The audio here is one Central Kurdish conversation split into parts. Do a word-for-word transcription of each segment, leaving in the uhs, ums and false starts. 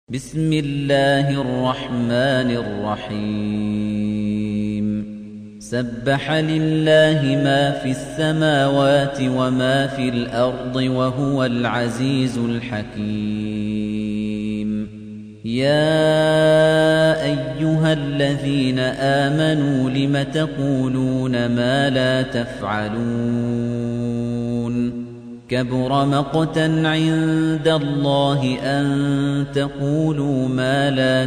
بسم الله الرحمن الرحيم سبح لله ما في السماوات وما في الأرض وهو العزيز الحكيم يا أيها الذين آمنوا لم تقولون ما لا تفعلون كبر مقتا عند الله أن تقولوا ما لا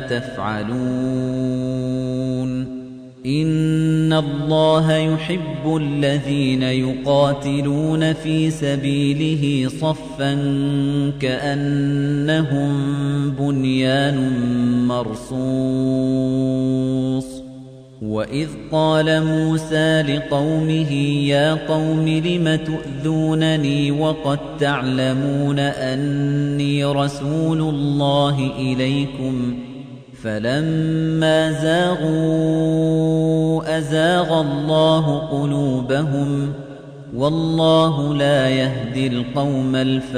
تفعلون إن الله يحب الذين يقاتلون في سبيله صفا كأنهم بنيان مرصوص وَإِذْ قَالَ مُوسَى لِقَوْمِهِ يَا قَوْمِ لِمَ تُؤْذُونَنِي وَقَدْ تَعْلَمُونَ أَنِّي رَسُولُ اللَّهِ إِلَيْكُمْ فَلَمَّا زَاغُوا أَزَاغَ اللَّهُ قُلُوبَهُمْ وَاللَّهُ لَا يَهْدِي الْقَوْمَ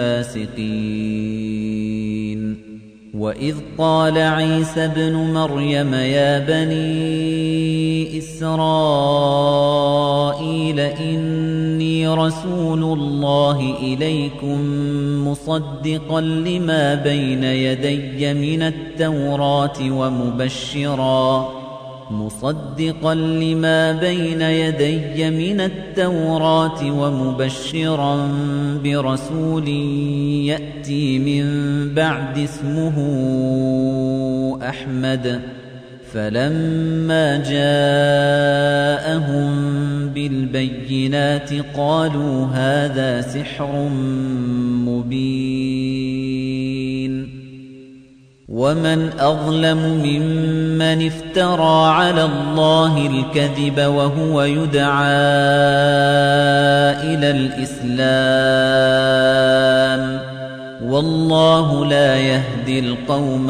الْفَاسِقِينَ وَإِذْ قَالَ عِيسَى ابْنُ مَرْيَمَ يَا بَنِي إِسْرَائِيلَ إِنِّي رَسُولُ اللَّهِ إِلَيْكُمْ مُصَدِّقًا لِمَا بَيْنَ يَدَيَّ مِنَ التَّوْرَاةِ وَمُبَشِّرًا مُصَدِّقًا لِمَا بَيْنَ يَدَيَّ مِنَ التَّوْرَاةِ وَمُبَشِّرًا بِرَسُولٍ يَأْتِي مِن بَعْدِ اسْمُهُ أَحْمَدُ فَلَمَّا جَاءَهُم بِالْبَيِّنَاتِ قَالُوا هَذَا سِحْرٌ مُبِينٌ وَمَنْ أَظْلَمُ مِمَّنِ افْتَرَى عَلَى اللَّهِ الْكَذِبَ وَهُوَ يُدْعَى إِلَى الْإِسْلَامِ وَاللَّهُ لَا يَهْدِي الْقَوْمَ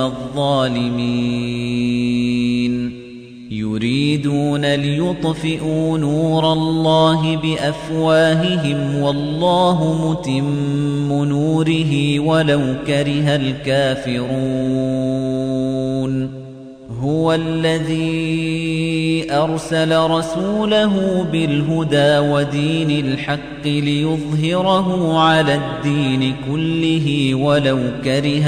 الظَّالِمِينَ يُرِيدُونَ لِيُطْفِئُوا نُورَ اللَّهِ بِأَفْوَاهِهِمْ وَاللَّهُ مُتِمُّ نُورِهِ وَلَوْ كَرِهَ الْكَافِرُونَ هُوَ الَّذِي أَرْسَلَ رَسُولَهُ بِالْهُدَى وَدِينِ الْحَقِّ لِيُظْهِرَهُ عَلَى الدِّينِ كُلِّهِ وَلَوْ كَرِهَ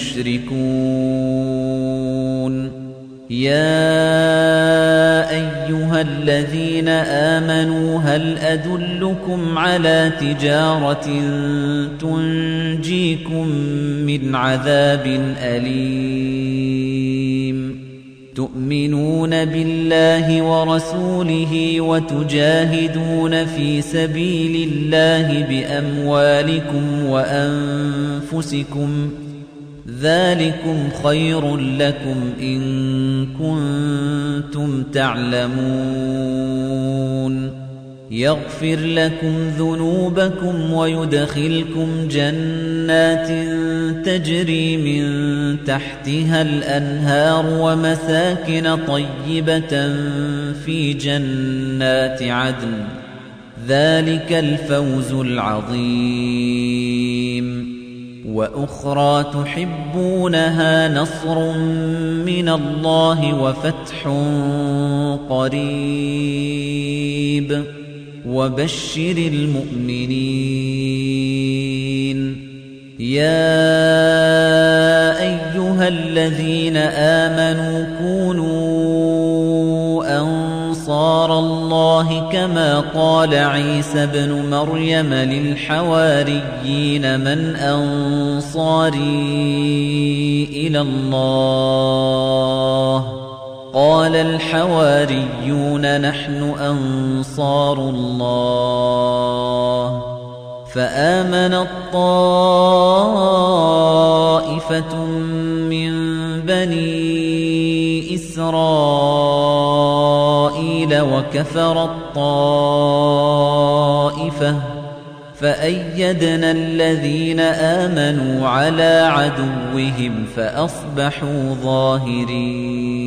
الْمُشْرِكُونَ يَا أَيُّهَا الَّذِينَ آمَنُوا هَلْ أَدُلُّكُمْ عَلَى تِجَارَةٍ تُنْجِيكُمْ مِنْ عَذَابٍ أَلِيمٍ تُؤْمِنُونَ بِاللَّهِ وَرَسُولِهِ وَتُجَاهِدُونَ فِي سَبِيلِ اللَّهِ بِأَمْوَالِكُمْ وَأَنفُسِكُمْ ذَلِكُمْ خَيْرٌ لَكُمْ إِن كُنتُمْ تَعْلَمُونَ يَغْفِرْ لَكُمْ ذُنُوبَكُمْ وَيُدْخِلْكُمْ جَنَّاتٍ تَجْرِي مِن تَحْتِهَا الْأَنْهَارُ وَمَسَاكِنَ طَيِّبَةً فِي جَنَّاتِ عَدْنٍ ذَلِكَ الْفَوْزُ الْعَظِيمُ وَأُخْرَى تُحِبُّونَهَا نَصْرٌ مِّنَ اللَّهِ وَفَتْحٌ قَرِيبٌ وَبَشِّرِ الْمُؤْمِنِينَ يَا أَيُّهَا الَّذِينَ آمَنُوا كُونُوا أَنصَارَ اللَّهِ كَمَا قَالَ عِيسَى ابْنُ مَرْيَمَ لِلْحَوَارِيِّينَ مَنْ أَنصَارِي إِلَى اللَّهِ قَالَ الْحَوَارِيُّونَ نَحْنُ أَنصَارُ اللَّهِ فَآمَنَت طَّائِفَةٌ مِّن بَنِي إِسْرَائِيلَ وَكَفَرَت طَّائِفَةٌ فَأَيَّدْنَا الَّذِينَ آمَنُوا عَلَى عَدُوِّهِمْ فَأَصْبَحُوا ظَاهِرِينَ